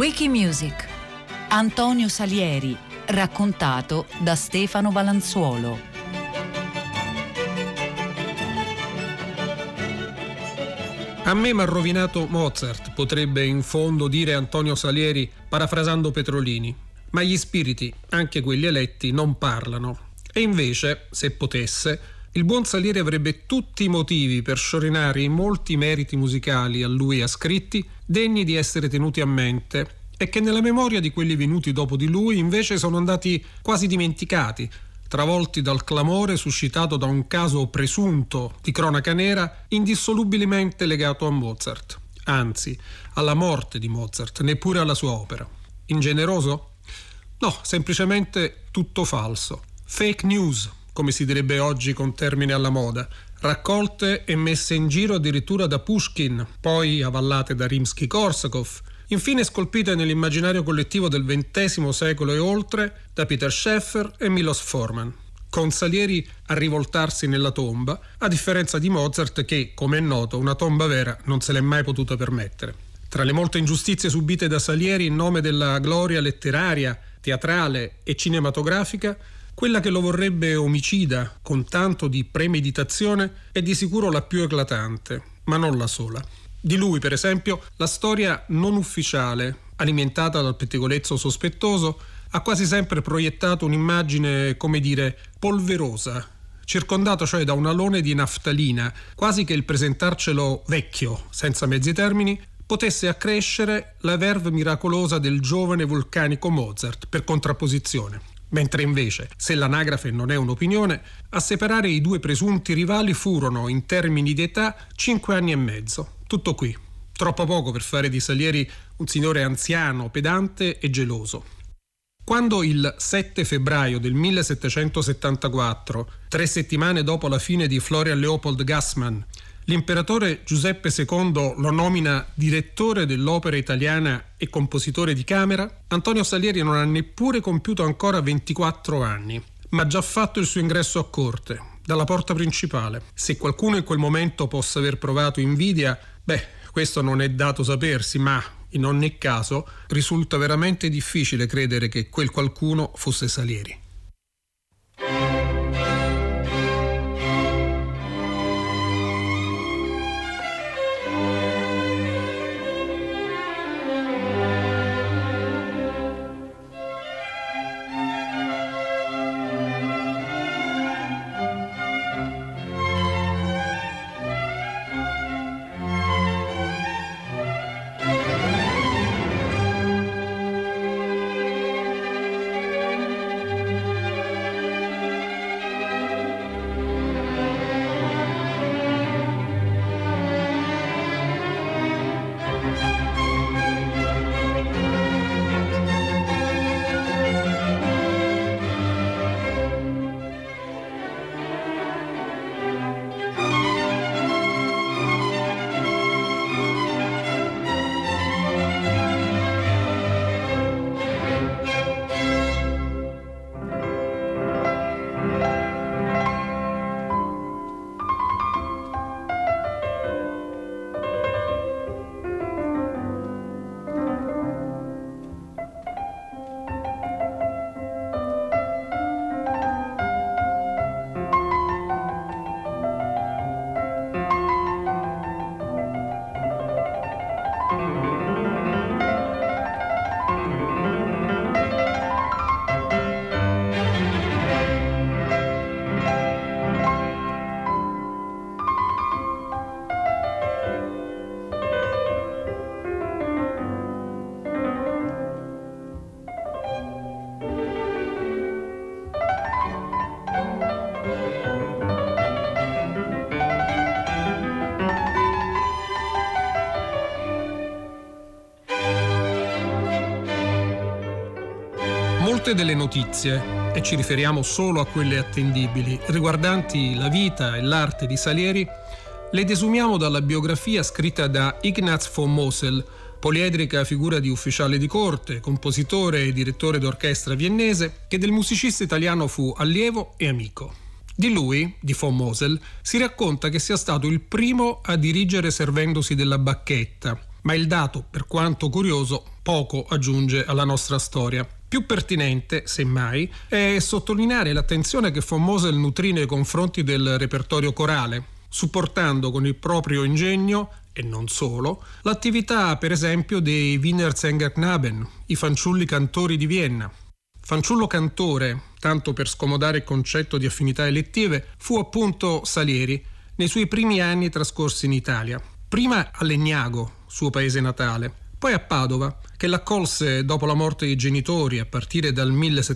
Wikimusic. Antonio Salieri, raccontato da Stefano Valanzuolo. A me m'ha rovinato Mozart, potrebbe in fondo dire Antonio Salieri parafrasando Petrolini. Ma gli spiriti, anche quelli eletti, non parlano. E invece, se potesse, il buon Salieri avrebbe tutti i motivi per sciorinare i molti meriti musicali a lui ascritti, degni di essere tenuti a mente, e che nella memoria di quelli venuti dopo di lui invece sono andati quasi dimenticati, travolti dal clamore suscitato da un caso presunto di cronaca nera indissolubilmente legato a Mozart, anzi alla morte di Mozart, neppure alla sua opera. Ingeneroso? No, semplicemente tutto falso. Fake news, come si direbbe oggi con termine alla moda, raccolte e messe in giro addirittura da Pushkin, poi avallate da Rimsky-Korsakov, infine scolpite nell'immaginario collettivo del XX secolo e oltre da Peter Sheffer e Milos Forman, con Salieri a rivoltarsi nella tomba, a differenza di Mozart che, come è noto, una tomba vera non se l'è mai potuta permettere. Tra le molte ingiustizie subite da Salieri in nome della gloria letteraria, teatrale e cinematografica, quella che lo vorrebbe omicida con tanto di premeditazione è di sicuro la più eclatante, ma non la sola. Di lui, per esempio, la storia non ufficiale, alimentata dal pettegolezzo sospettoso, ha quasi sempre proiettato un'immagine, come dire, polverosa, circondato cioè da un alone di naftalina, quasi che il presentarcelo vecchio, senza mezzi termini, potesse accrescere la verve miracolosa del giovane vulcanico Mozart, per contrapposizione. Mentre invece, se l'anagrafe non è un'opinione, a separare i due presunti rivali furono, in termini di età, 5 anni e mezzo. Tutto qui. Troppo poco per fare di Salieri un signore anziano, pedante e geloso. Quando il 7 febbraio del 1774, 3 settimane dopo la fine di Florian Leopold Gassmann, l'imperatore Giuseppe II lo nomina direttore dell'opera italiana e compositore di camera, Antonio Salieri non ha neppure compiuto ancora 24 anni, ma già fatto il suo ingresso a corte, dalla porta principale. Se qualcuno in quel momento possa aver provato invidia, questo non è dato sapersi, ma in ogni caso risulta veramente difficile credere che quel qualcuno fosse Salieri. Molte delle notizie, e ci riferiamo solo a quelle attendibili, riguardanti la vita e l'arte di Salieri, le desumiamo dalla biografia scritta da Ignaz von Mosel, poliedrica figura di ufficiale di corte, compositore e direttore d'orchestra viennese, che del musicista italiano fu allievo e amico. Di lui, di von Mosel, si racconta che sia stato il primo a dirigere servendosi della bacchetta, Ma il dato, per quanto curioso, poco aggiunge alla nostra storia. Più pertinente, semmai, è sottolineare l'attenzione che von Mosel nutrì nei confronti del repertorio corale, supportando con il proprio ingegno, e non solo, l'attività per esempio dei Wiener Sängerknaben, i fanciulli cantori di Vienna. Fanciullo cantore, tanto per scomodare il concetto di affinità elettive, fu appunto Salieri nei suoi primi anni trascorsi in Italia. Prima a Legnago, suo paese natale, poi a Padova, che l'accolse dopo la morte dei genitori a partire dal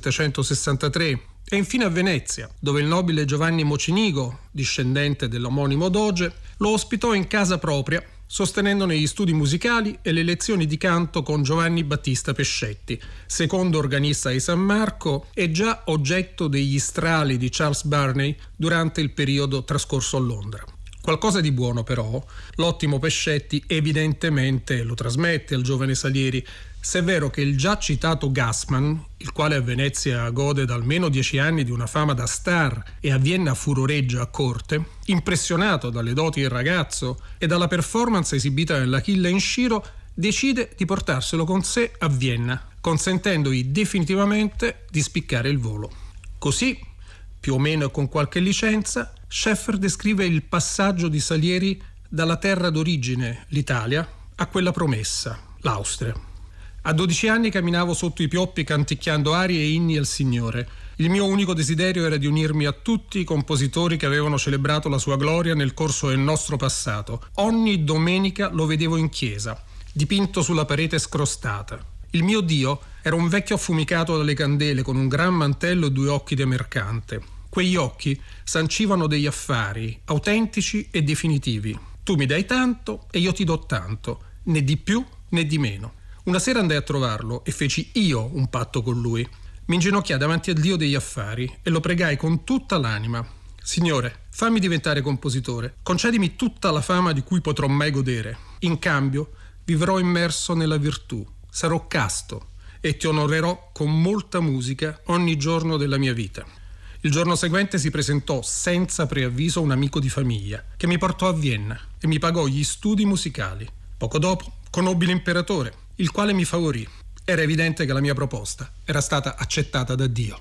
1763, e infine a Venezia, dove il nobile Giovanni Mocenigo, discendente dell'omonimo doge, lo ospitò in casa propria, sostenendone gli studi musicali e le lezioni di canto con Giovanni Battista Pescetti, secondo organista di San Marco e già oggetto degli strali di Charles Burney durante il periodo trascorso a Londra. Qualcosa di buono però l'ottimo Pescetti evidentemente lo trasmette al giovane Salieri, se è vero che il già citato Gassmann, il quale a Venezia gode da almeno 10 anni di una fama da star e a Vienna furoreggia a corte, impressionato dalle doti del ragazzo e dalla performance esibita nell'Achille in Sciro, decide di portarselo con sé a Vienna, consentendogli definitivamente di spiccare il volo. Così, più o meno con qualche licenza, Scheffer descrive il passaggio di Salieri dalla terra d'origine, l'Italia, a quella promessa, l'Austria. A 12 anni camminavo sotto i pioppi canticchiando arie e inni al Signore. Il mio unico desiderio era di unirmi a tutti i compositori che avevano celebrato la sua gloria nel corso del nostro passato. Ogni domenica lo vedevo in chiesa, dipinto sulla parete scrostata. Il mio Dio era un vecchio affumicato dalle candele con un gran mantello e 2 occhi da mercante. Quegli occhi sancivano degli affari autentici e definitivi. Tu mi dai tanto e io ti do tanto, né di più né di meno. Una sera andai a trovarlo e feci io un patto con lui. Mi inginocchiai davanti al Dio degli affari e lo pregai con tutta l'anima. Signore, fammi diventare compositore, concedimi tutta la fama di cui potrò mai godere. In cambio, vivrò immerso nella virtù, sarò casto e ti onorerò con molta musica ogni giorno della mia vita. Il giorno seguente si presentò senza preavviso un amico di famiglia che mi portò a Vienna e mi pagò gli studi musicali. Poco dopo conobbi l'imperatore, il quale mi favorì. Era evidente che la mia proposta era stata accettata da Dio.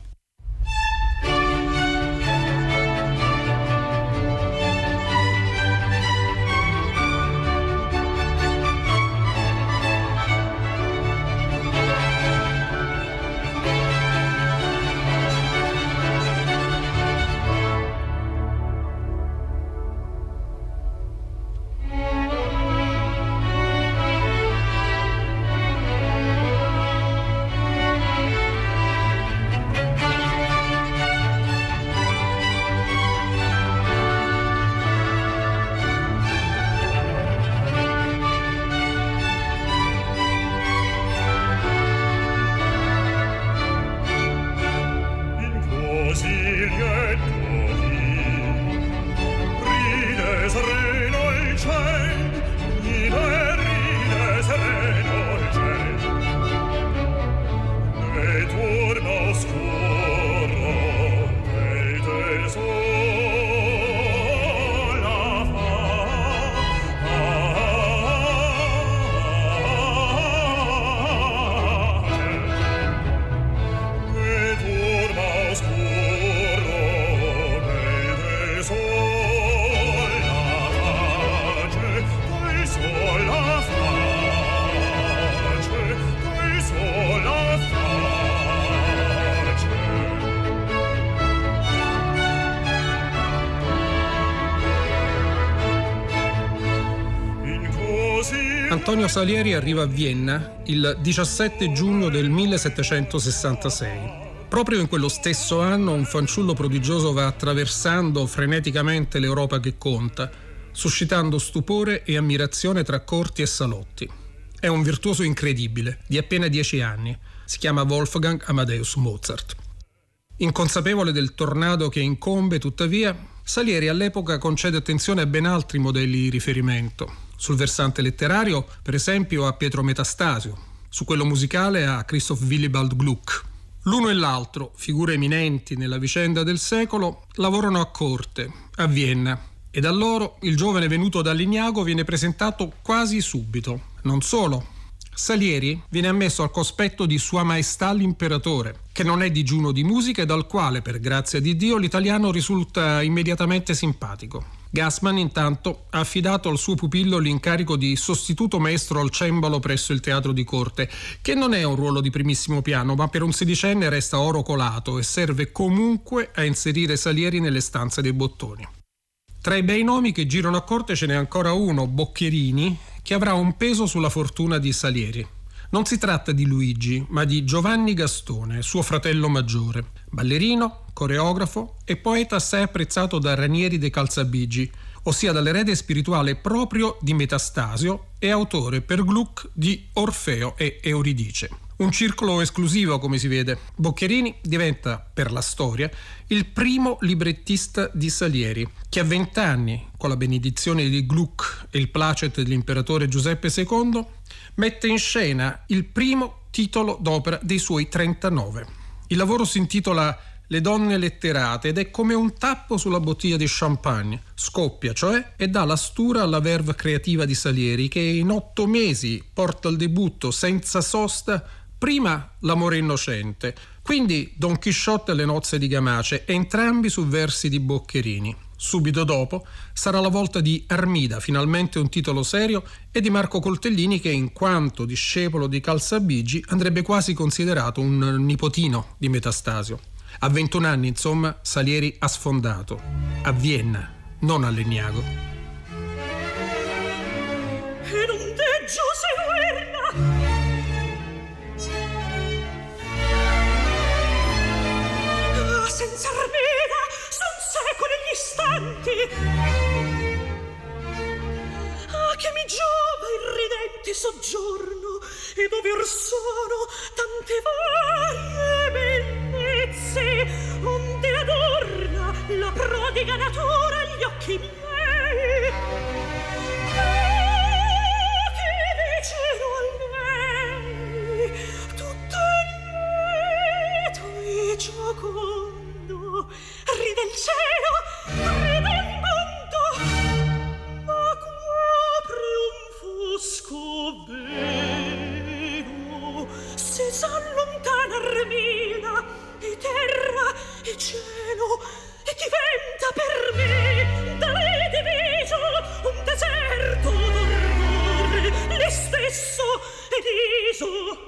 Antonio Salieri arriva a Vienna il 17 giugno del 1766. Proprio in quello stesso anno un fanciullo prodigioso va attraversando freneticamente l'Europa che conta, suscitando stupore e ammirazione tra corti e salotti. È un virtuoso incredibile, di appena 10 anni. Si chiama Wolfgang Amadeus Mozart. Inconsapevole del tornado che incombe, tuttavia, Salieri all'epoca concede attenzione a ben altri modelli di riferimento. Sul versante letterario, per esempio, a Pietro Metastasio, su quello musicale a Christoph Willibald Gluck. L'uno e l'altro, figure eminenti nella vicenda del secolo, lavorano a corte, a Vienna, e da loro il giovane venuto da Legnago viene presentato quasi subito, Non solo. Salieri viene ammesso al cospetto di Sua Maestà l'Imperatore, che non è digiuno di musica e dal quale, per grazia di Dio, l'italiano risulta immediatamente simpatico. Gassman, intanto, ha affidato al suo pupillo l'incarico di sostituto maestro al cembalo presso il teatro di corte, che non è un ruolo di primissimo piano, ma per un sedicenne resta oro colato e serve comunque a inserire Salieri nelle stanze dei bottoni. Tra i bei nomi che girano a corte ce n'è ancora uno, Boccherini, che avrà un peso sulla fortuna di Salieri. Non si tratta di Luigi, ma di Giovanni Gastone, suo fratello maggiore, ballerino, coreografo e poeta assai apprezzato da Ranieri de Calzabigi, ossia dall'erede spirituale proprio di Metastasio e autore per Gluck di Orfeo e Euridice. Un circolo esclusivo, come si vede. Boccherini diventa, per la storia, il primo librettista di Salieri, che a 20 anni, con la benedizione di Gluck e il placet dell'imperatore Giuseppe II, mette in scena il primo titolo d'opera dei suoi 39. Il lavoro si intitola Le donne letterate ed è come un tappo sulla bottiglia di champagne. Scoppia, cioè, e dà la stura alla verve creativa di Salieri, che in 8 mesi porta al debutto senza sosta prima L'amore innocente, quindi Don Chisciotte e le nozze di Gamace, entrambi su versi di Boccherini. Subito dopo sarà la volta di Armida, finalmente un titolo serio, e di Marco Coltellini, che in quanto discepolo di Calzabigi andrebbe quasi considerato un nipotino di Metastasio. A 21 anni, insomma, Salieri ha sfondato. A Vienna, non a Legnago. In un deggio seguerna senza Armida son secoli gli istanti. Ah, che mi giova il ridente soggiorno, e dove or sono tante varie bellezze, onde adorna la prodiga natura gli occhi miei. Che dicero a lei, tutto lieto e giocondo, ride il cielo, ride il mondo, ma copre un fosco velo, se s'allontana Armida, e terra e cielo, e diventa per me da lei diviso un deserto d'orrore, lei stesso ed iso.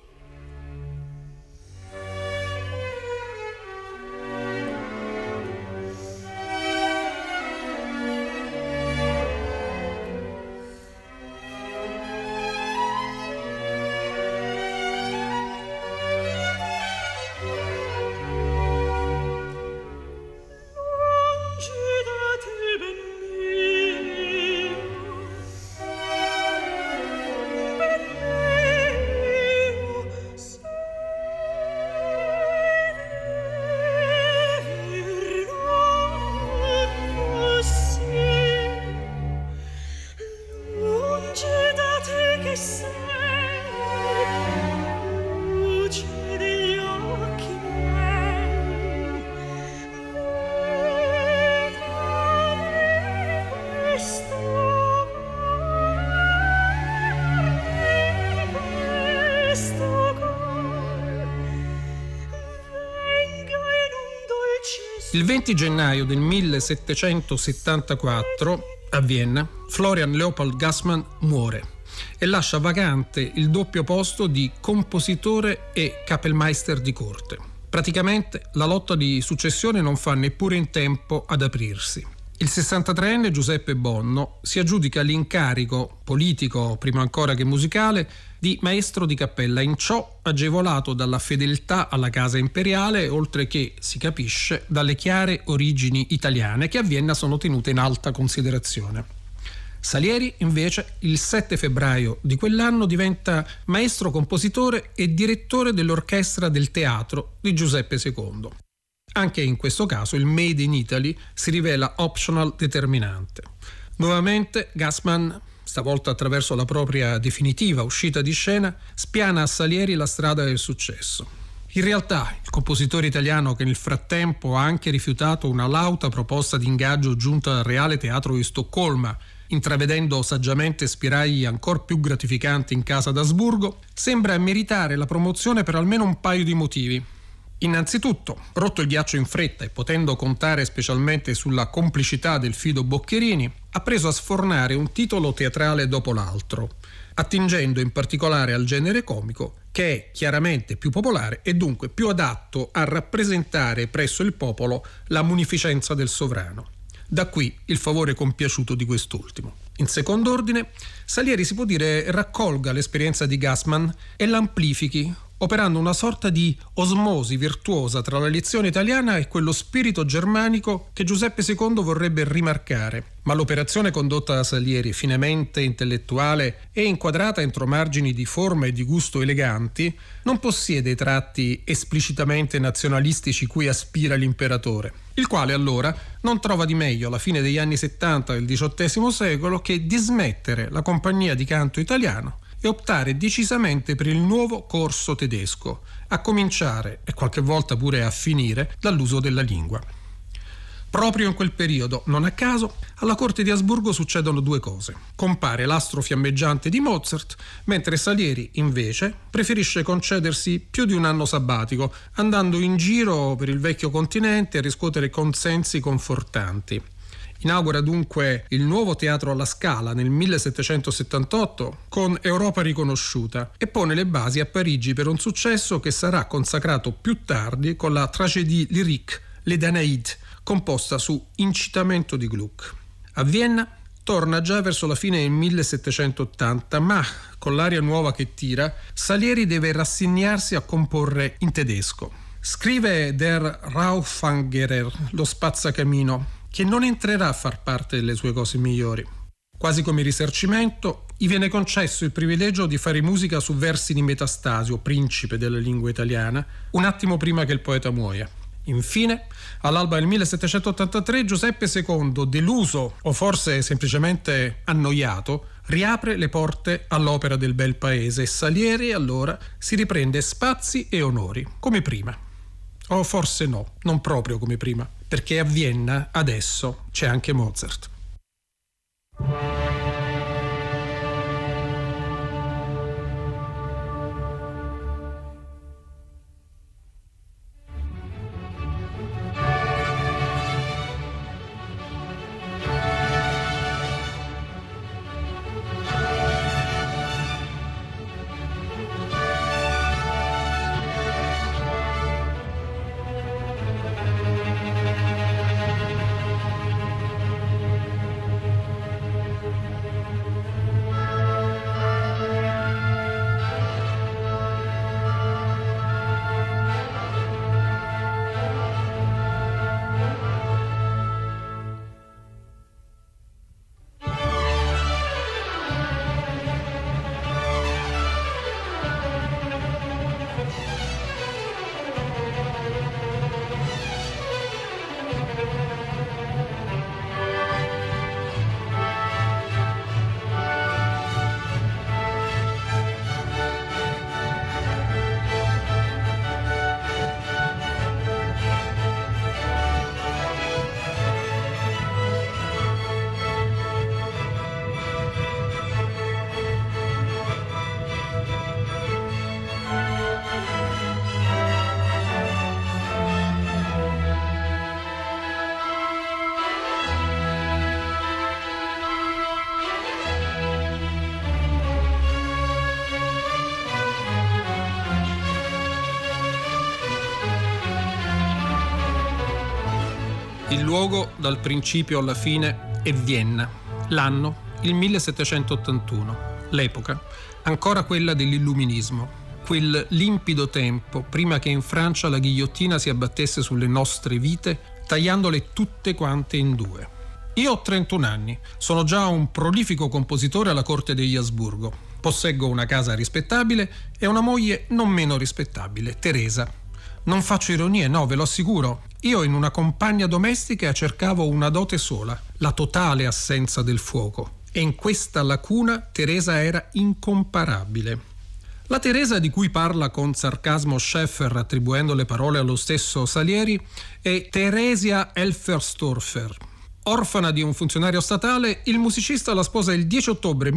Il 20 gennaio del 1774, a Vienna, Florian Leopold Gassman muore e lascia vacante il doppio posto di compositore e Kapellmeister di corte. Praticamente la lotta di successione non fa neppure in tempo ad aprirsi. Il 63enne Giuseppe Bonno si aggiudica l'incarico politico, prima ancora che musicale, di maestro di cappella, in ciò agevolato dalla fedeltà alla casa imperiale, oltre che, si capisce, dalle chiare origini italiane che a Vienna sono tenute in alta considerazione. Salieri, invece, il 7 febbraio di quell'anno diventa maestro compositore e direttore dell'orchestra del teatro di Giuseppe II. Anche in questo caso il Made in Italy si rivela optional determinante. Nuovamente Gassman, stavolta attraverso la propria definitiva uscita di scena, spiana a Salieri la strada del successo. In realtà il compositore italiano, che nel frattempo ha anche rifiutato una lauta proposta di ingaggio giunta dal Reale Teatro di Stoccolma intravedendo saggiamente spiragli ancor più gratificanti in casa d'Asburgo, sembra meritare la promozione per almeno un paio di motivi. Innanzitutto, rotto il ghiaccio in fretta e potendo contare specialmente sulla complicità del fido Boccherini, ha preso a sfornare un titolo teatrale dopo l'altro, attingendo in particolare al genere comico, che è chiaramente più popolare e dunque più adatto a rappresentare presso il popolo la munificenza del sovrano. Da qui il favore compiaciuto di quest'ultimo. In secondo ordine, Salieri si può dire raccolga l'esperienza di Gassman e l'amplifichi, operando una sorta di osmosi virtuosa tra la lezione italiana e quello spirito germanico che Giuseppe II vorrebbe rimarcare. Ma l'operazione condotta da Salieri, finemente intellettuale e inquadrata entro margini di forma e di gusto eleganti, non possiede i tratti esplicitamente nazionalistici cui aspira l'imperatore, il quale allora non trova di meglio alla fine degli anni 70 del XVIII secolo che dismettere la compagnia di canto italiano e optare decisamente per il nuovo corso tedesco, a cominciare e qualche volta pure a finire dall'uso della lingua. Proprio in quel periodo, non a caso, alla corte di Asburgo succedono due cose. Compare l'astro fiammeggiante di Mozart, mentre Salieri, invece, preferisce concedersi più di un anno sabbatico, andando in giro per il vecchio continente a riscuotere consensi confortanti. Inaugura dunque il nuovo teatro alla Scala nel 1778 con Europa riconosciuta e pone le basi a Parigi per un successo che sarà consacrato più tardi con la tragédie lyrique Les Danaïdes, composta su incitamento di Gluck. A Vienna torna già verso la fine del 1780, ma con l'aria nuova che tira, Salieri deve rassegnarsi a comporre in tedesco. Scrive Der Raufangerer, lo spazzacamino, che non entrerà a far parte delle sue cose migliori. Quasi come risarcimento, gli viene concesso il privilegio di fare musica su versi di Metastasio, principe della lingua italiana, un attimo prima che il poeta muoia. Infine, all'alba del 1783, Giuseppe II, deluso o forse semplicemente annoiato, riapre le porte all'opera del bel paese e Salieri allora si riprende spazi e onori, come prima. O forse no, non proprio come prima, perché a Vienna adesso c'è anche Mozart. Il luogo, dal principio alla fine, è Vienna. L'anno, il 1781. L'epoca, ancora quella dell'illuminismo. Quel limpido tempo, prima che in Francia la ghigliottina si abbattesse sulle nostre vite, tagliandole tutte quante in due. Io ho 31 anni, sono già un prolifico compositore alla corte degli Asburgo. Posseggo una casa rispettabile e una moglie non meno rispettabile, Teresa. Non faccio ironie, no, ve lo assicuro. Io in una compagna domestica cercavo una dote sola, la totale assenza del fuoco. E in questa lacuna Teresa era incomparabile. La Teresa di cui parla con sarcasmo Scheffer, attribuendo le parole allo stesso Salieri, è Theresia Elferstorfer, Orfana di un funzionario statale, il musicista la sposa il 10 ottobre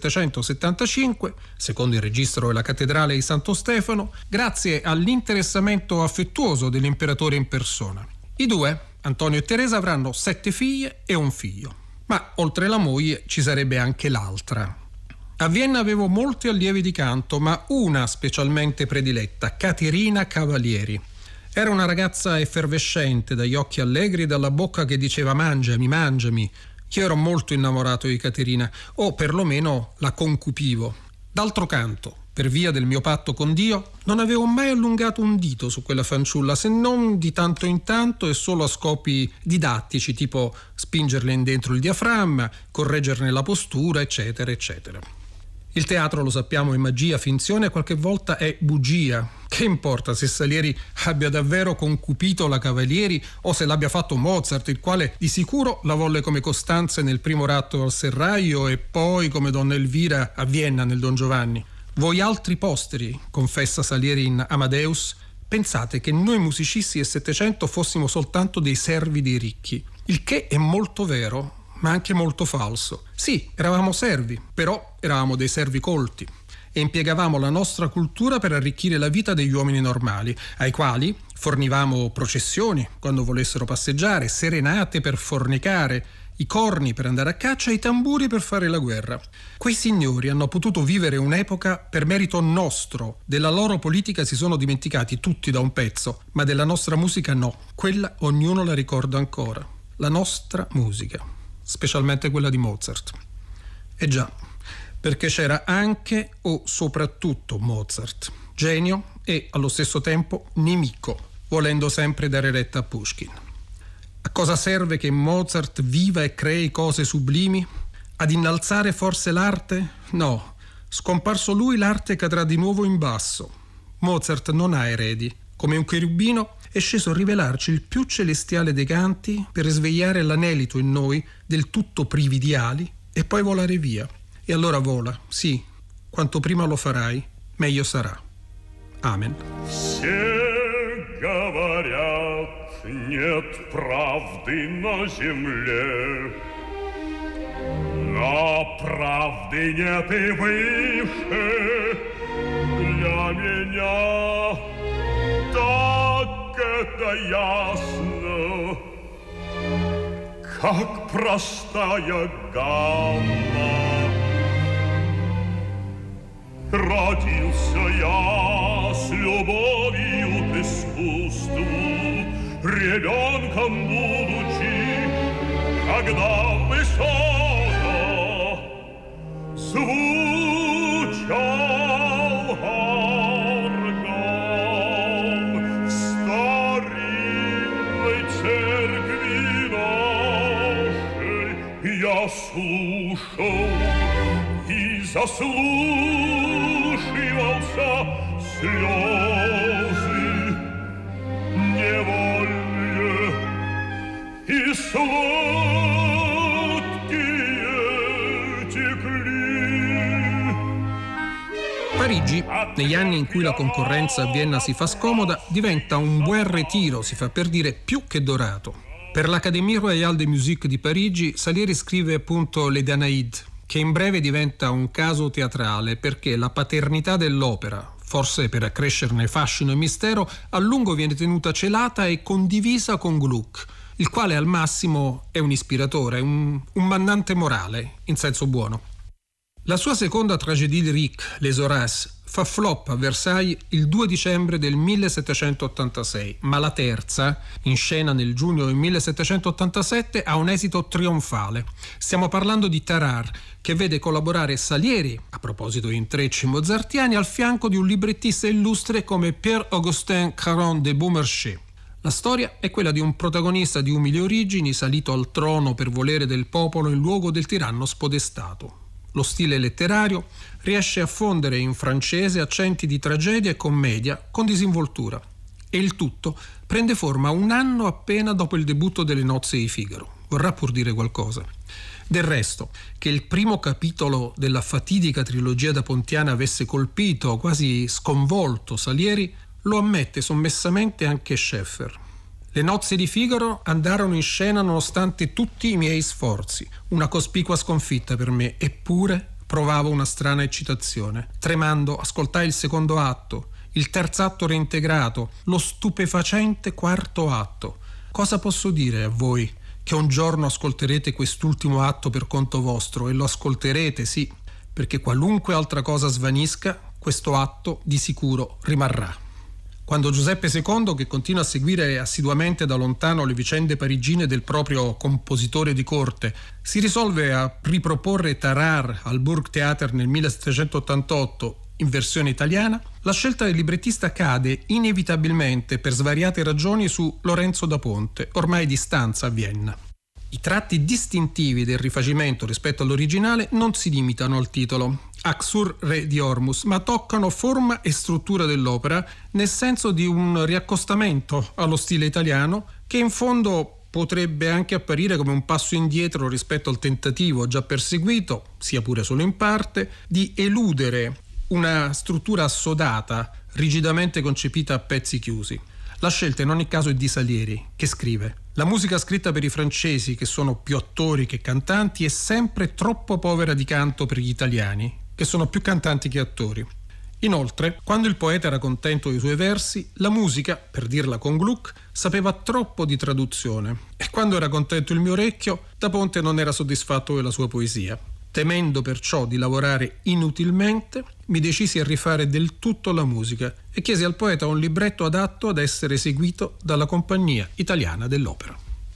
1775, secondo il registro della cattedrale di Santo Stefano, grazie all'interessamento affettuoso dell'imperatore in persona. I due, Antonio e Teresa, avranno 7 figlie e un figlio. Ma oltre la moglie ci sarebbe anche l'altra. A Vienna avevo molti allievi di canto, ma una specialmente prediletta, Caterina Cavalieri. Era una ragazza effervescente, dagli occhi allegri e dalla bocca che diceva mangiami, mangiami. Io ero molto innamorato di Caterina, o perlomeno la concupivo. D'altro canto, per via del mio patto con Dio, non avevo mai allungato un dito su quella fanciulla, se non di tanto in tanto e solo a scopi didattici, tipo spingerle in dentro il diaframma, correggerne la postura, eccetera, eccetera. Il teatro, lo sappiamo, è magia, finzione e qualche volta è bugia. Che importa se Salieri abbia davvero concupito la Cavalieri o se l'abbia fatto Mozart, il quale di sicuro la volle come Costanze nel primo ratto al Serraglio e poi come Donna Elvira a Vienna nel Don Giovanni. Voi altri posteri, confessa Salieri in Amadeus, pensate che noi musicisti del Settecento fossimo soltanto dei servi dei ricchi, il che è molto vero, ma anche molto falso. Sì, eravamo servi, però eravamo dei servi colti e impiegavamo la nostra cultura per arricchire la vita degli uomini normali, ai quali fornivamo processioni quando volessero passeggiare, serenate per fornicare, i corni per andare a caccia e i tamburi per fare la guerra. Quei signori hanno potuto vivere un'epoca per merito nostro, della loro politica si sono dimenticati tutti da un pezzo, ma della nostra musica no, quella ognuno la ricorda ancora, la nostra musica, specialmente quella di Mozart. E già, perché c'era anche o soprattutto Mozart, genio e allo stesso tempo nemico, volendo sempre dare retta a Pushkin. A cosa serve che Mozart viva e crei cose sublimi? Ad innalzare forse l'arte? No, scomparso lui l'arte cadrà di nuovo in basso. Mozart non ha eredi. Come un cherubino è sceso a rivelarci il più celestiale dei canti per svegliare l'anelito in noi del tutto privi di ali e poi volare via. E allora vola, sì, quanto prima lo farai, meglio sarà. Amen. Нет правды на земле, но правды нет и выше. Для меня так это ясно, как простая гамма. Родился я с любовью к искусству, ребенком будучи, когда высоко звучал орган в старинной церкви нашей, я слушал и заслушивался слезы невольные и сладкие текли. Parigi, negli anni in cui la concorrenza a Vienna si fa scomoda, diventa un buon ritiro, si fa per dire, più che dorato. Per l'Académie Royale de Musique di Parigi, Salieri scrive appunto Le Danaïdes, che in breve diventa un caso teatrale perché la paternità dell'opera, forse per accrescerne fascino e mistero, a lungo viene tenuta celata e condivisa con Gluck, il quale al massimo è un ispiratore, un mandante morale, in senso buono. La sua seconda tragédie lyrique, Les Horaces, fa flop a Versailles il 2 dicembre del 1786, ma la terza, in scena nel giugno del 1787, ha un esito trionfale. Stiamo parlando di Tarare, che vede collaborare Salieri, a proposito di intrecci mozartiani, al fianco di un librettista illustre come Pierre-Augustin Caron de Beaumarchais. La storia è quella di un protagonista di umili origini salito al trono per volere del popolo in luogo del tiranno spodestato. Lo stile letterario riesce a fondere in francese accenti di tragedia e commedia con disinvoltura e il tutto prende forma un anno appena dopo il debutto delle Nozze di Figaro. Vorrà pur dire qualcosa. Del resto, che il primo capitolo della fatidica trilogia da Pontiana avesse colpito, quasi sconvolto Salieri, lo ammette sommessamente anche Scheffer. Le nozze di Figaro andarono in scena nonostante tutti i miei sforzi, una cospicua sconfitta per me, eppure provavo una strana eccitazione. Tremando ascoltai il secondo atto, il terzo atto reintegrato, lo stupefacente quarto atto. Cosa posso dire a voi? Che un giorno ascolterete quest'ultimo atto per conto vostro, e lo ascolterete, sì, perché qualunque altra cosa svanisca, questo atto di sicuro rimarrà. Quando Giuseppe II, che continua a seguire assiduamente da lontano le vicende parigine del proprio compositore di corte, si risolve a riproporre Tarare al Burgtheater nel 1788 in versione italiana, la scelta del librettista cade inevitabilmente per svariate ragioni su Lorenzo da Ponte, ormai di stanza a Vienna. I tratti distintivi del rifacimento rispetto all'originale non si limitano al titolo, Axur Re di Ormus, ma toccano forma e struttura dell'opera nel senso di un riaccostamento allo stile italiano che in fondo potrebbe anche apparire come un passo indietro rispetto al tentativo già perseguito, sia pure solo in parte, di eludere una struttura assodata, rigidamente concepita a pezzi chiusi. La scelta in ogni caso è di Salieri, che scrive: la musica scritta per i francesi, che sono più attori che cantanti, è sempre troppo povera di canto per gli italiani, che sono più cantanti che attori. Inoltre, quando il poeta era contento dei suoi versi, la musica, per dirla con Gluck, sapeva troppo di traduzione, e quando era contento il mio orecchio, Da Ponte non era soddisfatto della sua poesia. Temendo perciò di lavorare inutilmente, mi decisi a rifare del tutto la musica e chiesi al poeta un libretto adatto ad essere eseguito dalla Compagnia Italiana dell'Opera.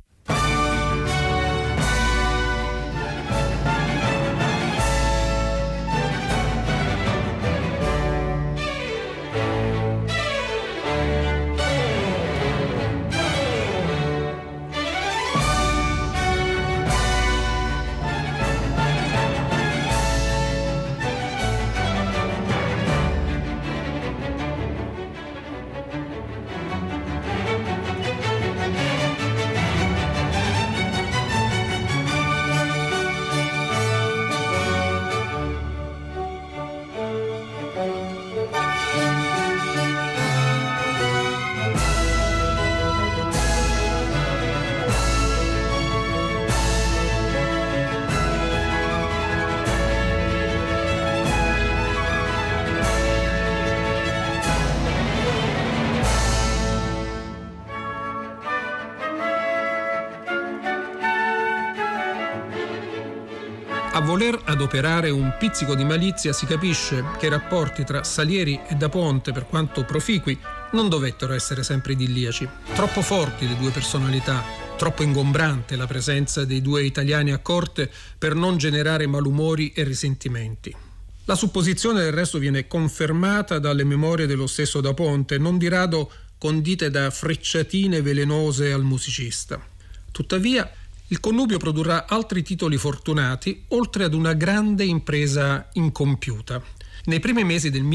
A voler adoperare un pizzico di malizia si capisce che i rapporti tra Salieri e Da Ponte, per quanto proficui, non dovettero essere sempre idilliaci. Troppo forti le due personalità, troppo ingombrante la presenza dei due italiani a corte per non generare malumori e risentimenti. La supposizione del resto viene confermata dalle memorie dello stesso Da Ponte, non di rado condite da frecciatine velenose al musicista. Tuttavia, il connubio produrrà altri titoli fortunati, oltre ad una grande impresa incompiuta. Nei primi mesi del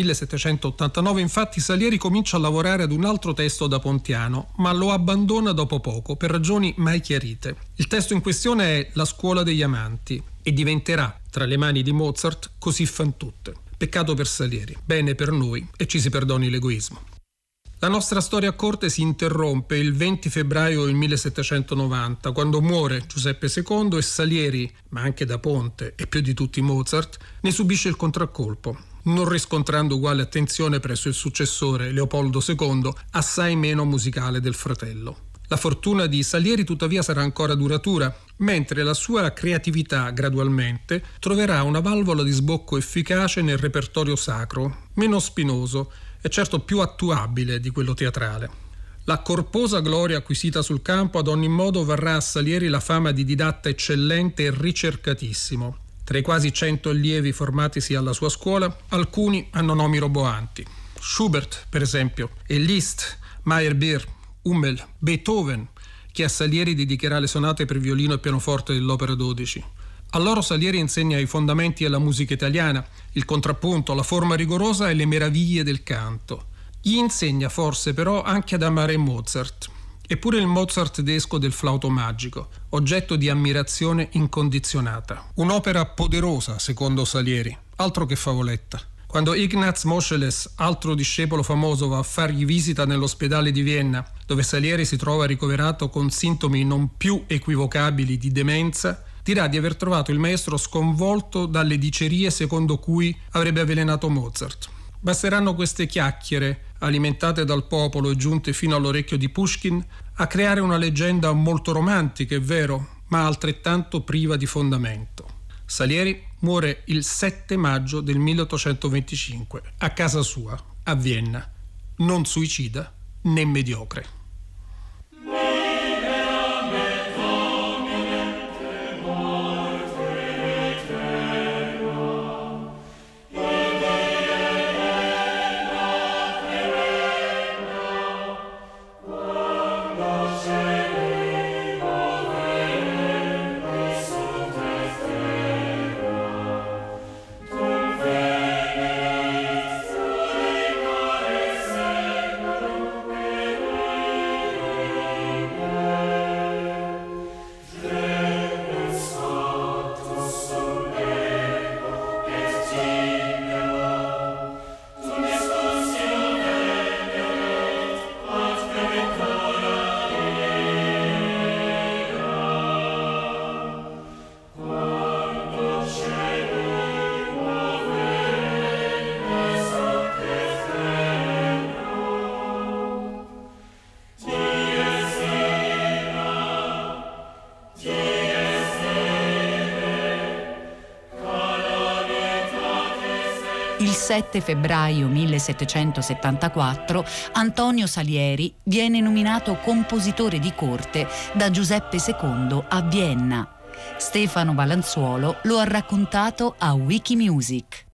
1789, infatti, Salieri comincia a lavorare ad un altro testo da pontiano, ma lo abbandona dopo poco, per ragioni mai chiarite. Il testo in questione è La Scuola degli Amanti e diventerà, tra le mani di Mozart, Così fan tutte. Peccato per Salieri, bene per noi, e ci si perdoni l'egoismo. La nostra storia a corte si interrompe il 20 febbraio del 1790, quando muore Giuseppe II e Salieri, ma anche Da Ponte e più di tutti Mozart, ne subisce il contraccolpo, non riscontrando uguale attenzione presso il successore Leopoldo II, assai meno musicale del fratello. La fortuna di Salieri tuttavia sarà ancora duratura, mentre la sua creatività gradualmente troverà una valvola di sbocco efficace nel repertorio sacro, meno spinoso e certo più attuabile di quello teatrale. La corposa gloria acquisita sul campo ad ogni modo varrà a Salieri la fama di didatta eccellente e ricercatissimo. Tra i quasi 100 allievi formatisi alla sua scuola, alcuni hanno nomi roboanti. Schubert, per esempio, e Liszt, Meyerbeer, Hummel, Beethoven, che a Salieri dedicherà le sonate per violino e pianoforte dell'Opera 12. A loro Salieri insegna i fondamenti della musica italiana, il contrappunto, la forma rigorosa e le meraviglie del canto. Gli insegna forse però anche ad amare Mozart, eppure il Mozart tedesco del flauto magico, oggetto di ammirazione incondizionata. Un'opera poderosa, secondo Salieri, altro che favoletta. Quando Ignaz Moscheles, altro discepolo famoso, va a fargli visita nell'ospedale di Vienna, dove Salieri si trova ricoverato con sintomi non più equivocabili di demenza, dirà di aver trovato il maestro sconvolto dalle dicerie secondo cui avrebbe avvelenato Mozart. Basteranno queste chiacchiere, alimentate dal popolo e giunte fino all'orecchio di Pushkin, a creare una leggenda molto romantica, è vero, ma altrettanto priva di fondamento. Salieri muore il 7 maggio del 1825, a casa sua, a Vienna, non suicida né mediocre. Il 7 febbraio 1774 Antonio Salieri viene nominato compositore di corte da Giuseppe II a Vienna. Stefano Balanzuolo lo ha raccontato a Wikimusic.